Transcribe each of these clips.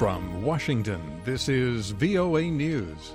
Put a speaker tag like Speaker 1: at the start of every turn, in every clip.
Speaker 1: From Washington, this is VOA News.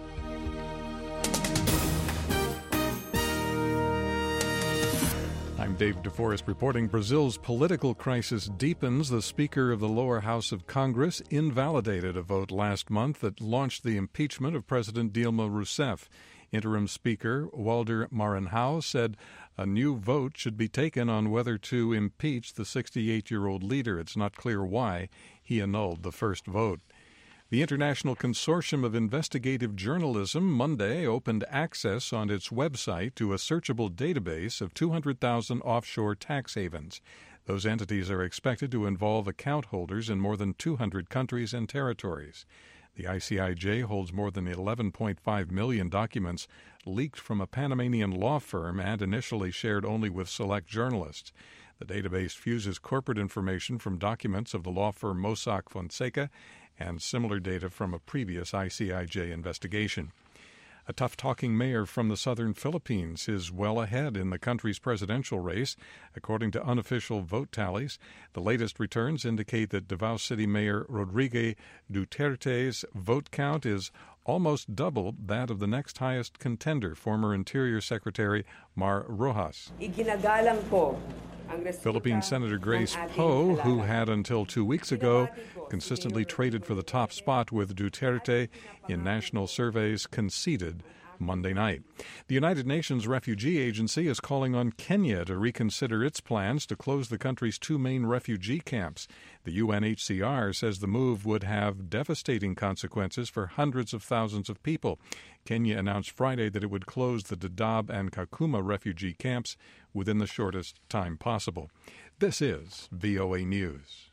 Speaker 1: I'm Dave DeForest reporting Brazil's political crisis deepens. The Speaker of the lower house of Congress invalidated a vote last month that launched the impeachment of President Dilma Rousseff. Interim Speaker Walter Maranhão said a new vote should be taken on whether to impeach the 68-year-old leader. It's not clear why he annulled the first vote. The International Consortium of Investigative Journalism Monday opened access on its website to a searchable database of 200,000 offshore tax havens. Those entities are expected to involve account holders in more than 200 countries and territories. The ICIJ holds more than 11.5 million documents leaked from a Panamanian law firm and initially shared only with select journalists. The database fuses corporate information from documents of the law firm Mossack Fonseca and similar data from a previous ICIJ investigation. A tough-talking mayor from the southern Philippines is well ahead in the country's presidential race, according to unofficial vote tallies. The latest returns indicate that Davao City Mayor Rodrigo Duterte's vote count is almost double that of the next highest contender, former Interior Secretary Mar Rojas.
Speaker 2: Iginagalang ko
Speaker 1: Philippine Senator Grace Poe, who had until 2 weeks ago consistently traded for the top spot with Duterte in national surveys, conceded Monday night. The United Nations Refugee Agency is calling on Kenya to reconsider its plans to close the country's two main refugee camps. The UNHCR says the move would have devastating consequences for hundreds of thousands of people. Kenya announced Friday that it would close the Dadaab and Kakuma refugee camps within the shortest time possible. This is VOA News.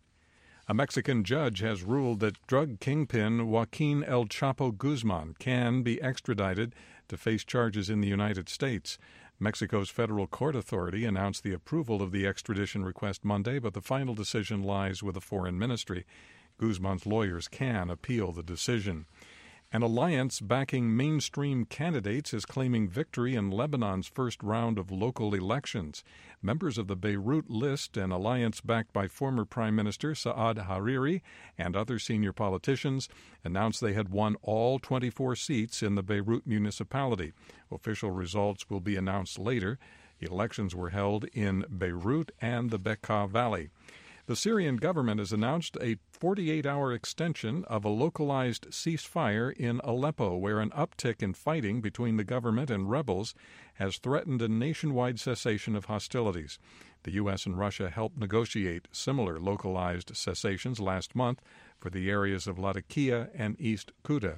Speaker 1: A Mexican judge has ruled that drug kingpin Joaquin El Chapo Guzman can be extradited to face charges in the United States. Mexico's federal court authority announced the approval of the extradition request Monday, but the final decision lies with the foreign ministry. Guzman's lawyers can appeal the decision. An alliance backing mainstream candidates is claiming victory in Lebanon's first round of local elections. Members of the Beirut List, an alliance backed by former Prime Minister Saad Hariri and other senior politicians, announced they had won all 24 seats in the Beirut municipality. Official results will be announced later. Elections were held in Beirut and the Bekaa Valley. The Syrian government has announced a 48-hour extension of a localized ceasefire in Aleppo, where an uptick in fighting between the government and rebels has threatened a nationwide cessation of hostilities. The U.S. and Russia helped negotiate similar localized cessations last month for the areas of Latakia and East Kuta.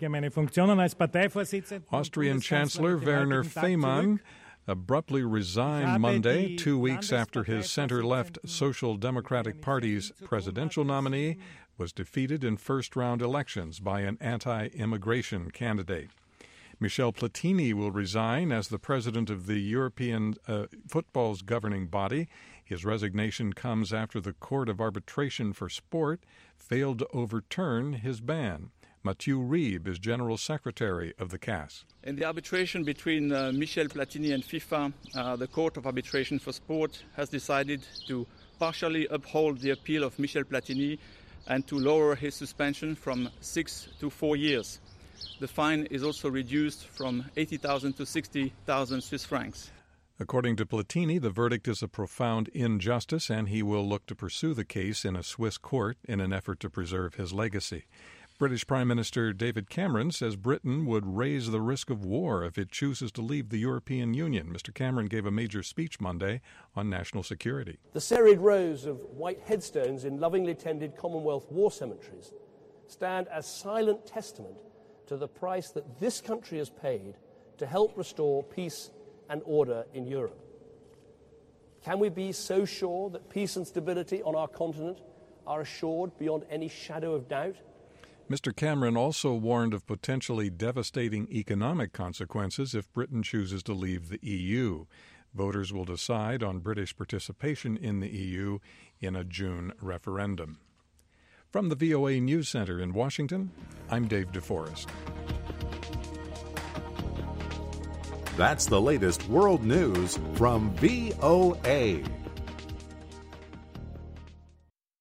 Speaker 1: Austrian Chancellor Werner Faymann abruptly resigned Monday, 2 weeks after his center-left Social Democratic Party's presidential nominee was defeated in first-round elections by an anti-immigration candidate. Michel Platini will resign as the president of the European football's governing body. His resignation comes after the Court of Arbitration for Sport failed to overturn his ban. Mathieu Ribe is General Secretary of the CAS.
Speaker 3: In the arbitration between Michel Platini and FIFA, the Court of Arbitration for Sport has decided to partially uphold the appeal of Michel Platini and to lower his suspension from 6 to 4 years. The fine is also reduced from 80,000 to 60,000 Swiss francs.
Speaker 1: According to Platini, the verdict is a profound injustice, and he will look to pursue the case in a Swiss court in an effort to preserve his legacy. British Prime Minister David Cameron says Britain would raise the risk of war if it chooses to leave the European Union. Mr. Cameron gave a major speech Monday on national security.
Speaker 4: The serried rows of white headstones in lovingly tended Commonwealth war cemeteries stand as silent testament to the price that this country has paid to help restore peace and order in Europe. Can we be so sure that peace and stability on our continent are assured beyond any shadow of doubt?
Speaker 1: Mr. Cameron also warned of potentially devastating economic consequences if Britain chooses to leave the EU. Voters will decide on British participation in the EU in a June referendum. From the VOA News Center in Washington, I'm Dave DeForest.
Speaker 5: That's the latest world news from VOA.